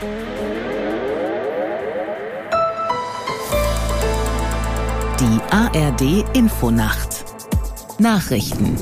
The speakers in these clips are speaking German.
Die ARD-Infonacht. Nachrichten.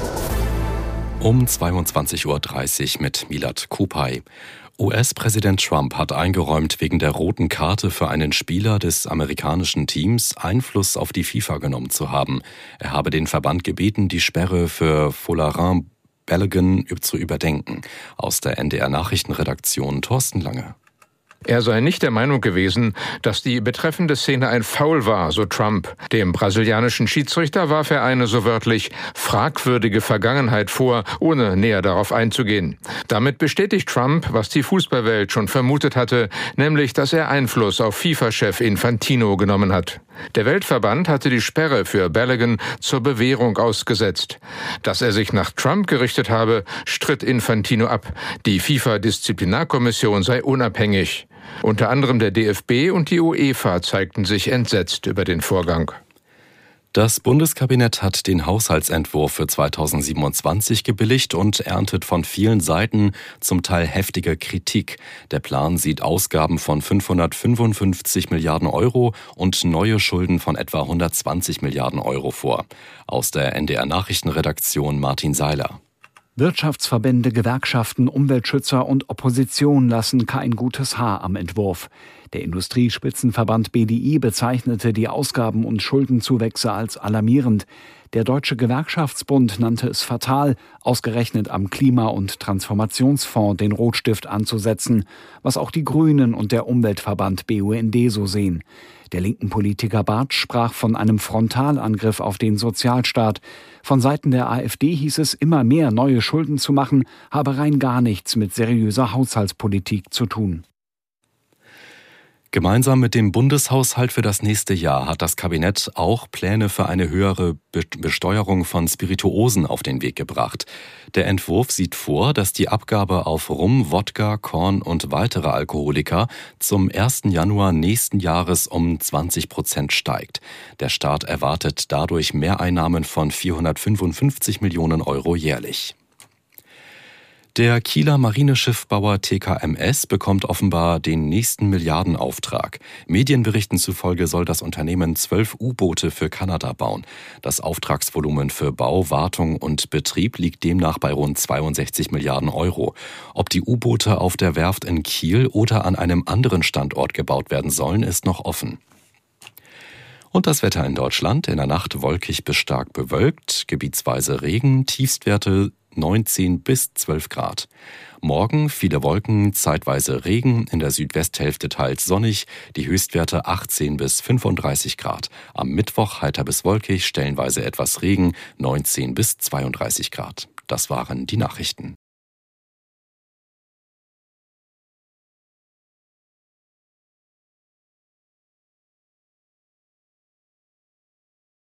Um 22:30 Uhr mit Milad Kupay. US-Präsident Trump hat eingeräumt, wegen der roten Karte für einen Spieler des amerikanischen Teams Einfluss auf die FIFA genommen zu haben. Er habe den Verband gebeten, die Sperre für Folarin Balogun zu überdenken. Aus der NDR-Nachrichtenredaktion Thorsten Lange. Er sei nicht der Meinung gewesen, dass die betreffende Szene ein Foul war, so Trump. Dem brasilianischen Schiedsrichter warf er eine, so wörtlich, fragwürdige Vergangenheit vor, ohne näher darauf einzugehen. Damit bestätigt Trump, was die Fußballwelt schon vermutet hatte, nämlich, dass er Einfluss auf FIFA-Chef Infantino genommen hat. Der Weltverband hatte die Sperre für Balogun zur Bewährung ausgesetzt. Dass er sich nach Trump gerichtet habe, stritt Infantino ab. Die FIFA-Disziplinarkommission sei unabhängig. Unter anderem der DFB und die UEFA zeigten sich entsetzt über den Vorgang. Das Bundeskabinett hat den Haushaltsentwurf für 2027 gebilligt und erntet von vielen Seiten zum Teil heftige Kritik. Der Plan sieht Ausgaben von 555 Milliarden Euro und neue Schulden von etwa 120 Milliarden Euro vor. Aus der NDR-Nachrichtenredaktion Martin Seiler. Wirtschaftsverbände, Gewerkschaften, Umweltschützer und Opposition lassen kein gutes Haar am Entwurf. Der Industriespitzenverband BDI bezeichnete die Ausgaben- und Schuldenzuwächse als alarmierend. Der Deutsche Gewerkschaftsbund nannte es fatal, ausgerechnet am Klima- und Transformationsfonds den Rotstift anzusetzen, was auch die Grünen und der Umweltverband BUND so sehen. Der linken Politiker Bartsch sprach von einem Frontalangriff auf den Sozialstaat. Von Seiten der AfD hieß es, immer mehr neue Schulden zu machen, habe rein gar nichts mit seriöser Haushaltspolitik zu tun. Gemeinsam mit dem Bundeshaushalt für das nächste Jahr hat das Kabinett auch Pläne für eine höhere Besteuerung von Spirituosen auf den Weg gebracht. Der Entwurf sieht vor, dass die Abgabe auf Rum, Wodka, Korn und weitere Alkoholiker zum 1. Januar nächsten Jahres um 20% steigt. Der Staat erwartet dadurch Mehreinnahmen von 455 Millionen Euro jährlich. Der Kieler Marineschiffbauer TKMS bekommt offenbar den nächsten Milliardenauftrag. Medienberichten zufolge soll das Unternehmen 12 U-Boote für Kanada bauen. Das Auftragsvolumen für Bau, Wartung und Betrieb liegt demnach bei rund 62 Milliarden Euro. Ob die U-Boote auf der Werft in Kiel oder an einem anderen Standort gebaut werden sollen, ist noch offen. Und das Wetter in Deutschland: in der Nacht wolkig bis stark bewölkt, gebietsweise Regen, Tiefstwerte 19 bis 12 Grad. Morgen viele Wolken, zeitweise Regen, in der Südwesthälfte teils sonnig, die Höchstwerte 18 bis 35 Grad. Am Mittwoch heiter bis wolkig, stellenweise etwas Regen, 19 bis 32 Grad. Das waren die Nachrichten.